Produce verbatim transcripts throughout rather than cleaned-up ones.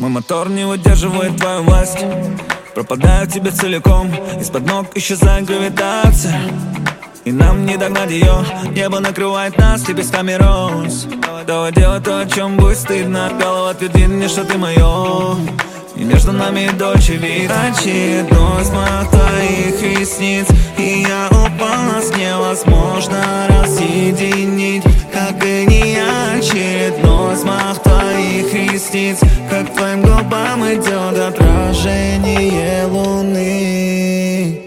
Мой мотор не выдерживает твою власть. Пропадаю в тебе целиком, из-под ног исчезает гравитация. И нам не догнать ее, небо накрывает нас лепестками роз. Давай делать то, о чем будет стыдно. Голова твердит мне, что ты мое, и между нами дольше вид. Очередной взмах твоих ресниц, и я упал, нас невозможно разъединить. Как и не очередной взмах твоих ресниц, как к твоим губам идет отражение луны.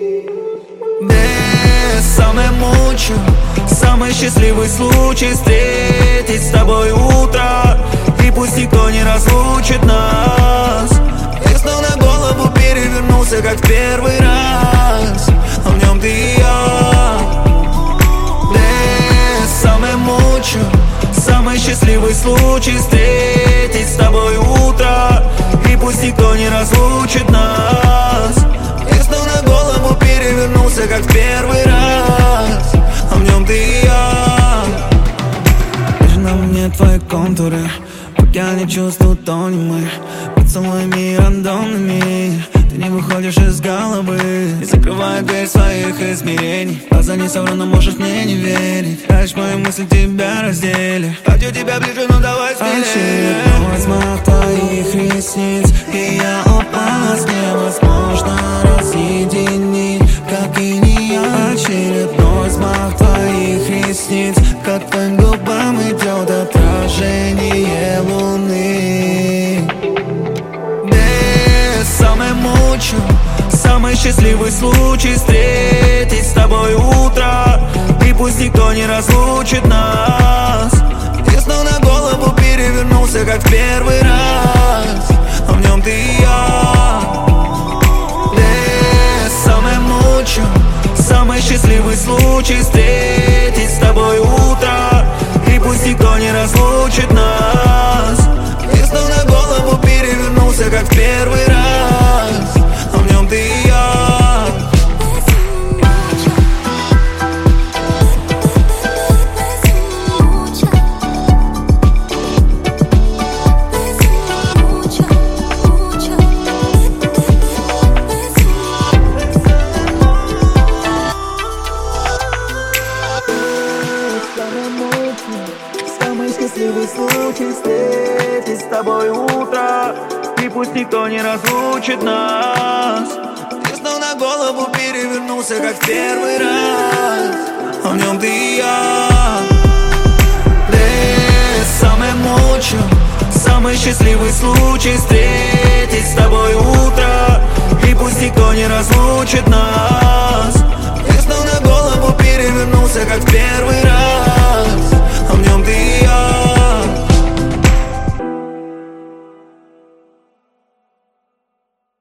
Бессонно мучу, самый счастливый случай встретить с тобой утро, и пусть никто не разлучит нас. Я снова на голову перевернулся, как в первый раз, а в нем ты и я. Бессонно мучу, самый счастливый случай встретить с тобой утро, и пусть никто не разлучит нас. Я снова на голову перевернулся, как в первый раз, а в нем ты и я. Вижу на мне твои контуры, я не чувствую тонимы, поцелуями рандомными. Ты не выходишь из головы, не закрывай дверь своих измерений. Глаза не совру, но можешь мне не верить. Дальше мои мысли тебя раздели. Хочу тебя ближе, ну давай смелее. Очередной взмах твоих ресниц, и я упал, нас невозможно разъединить. Как и не я. Очередной взмах твоих ресниц, как к твоим губам идет отражение луны. Бессонно мучу, самый счастливый случай встретить с тобой утро, и пусть никто не разлучит нас. Я снова на голову перевернулся, как в первый раз, а в нем ты и я. Бессонно мучу, самый счастливый случай встретить с тобой утро, и пусть никто не разлучит нас. Я снова на голову перевернулся, как в первый раз, а в нем ты и я. Самый счастливый случай встретить с тобой утро, и пусть никто не разлучит нас. Я снова на голову перевернулся, как в первый раз, а в нем ты и я. Бессонно мучу, самый счастливый случай встретить с тобой утро, и пусть никто не разлучит нас. Я снова на голову перевернулся, как в первый раз.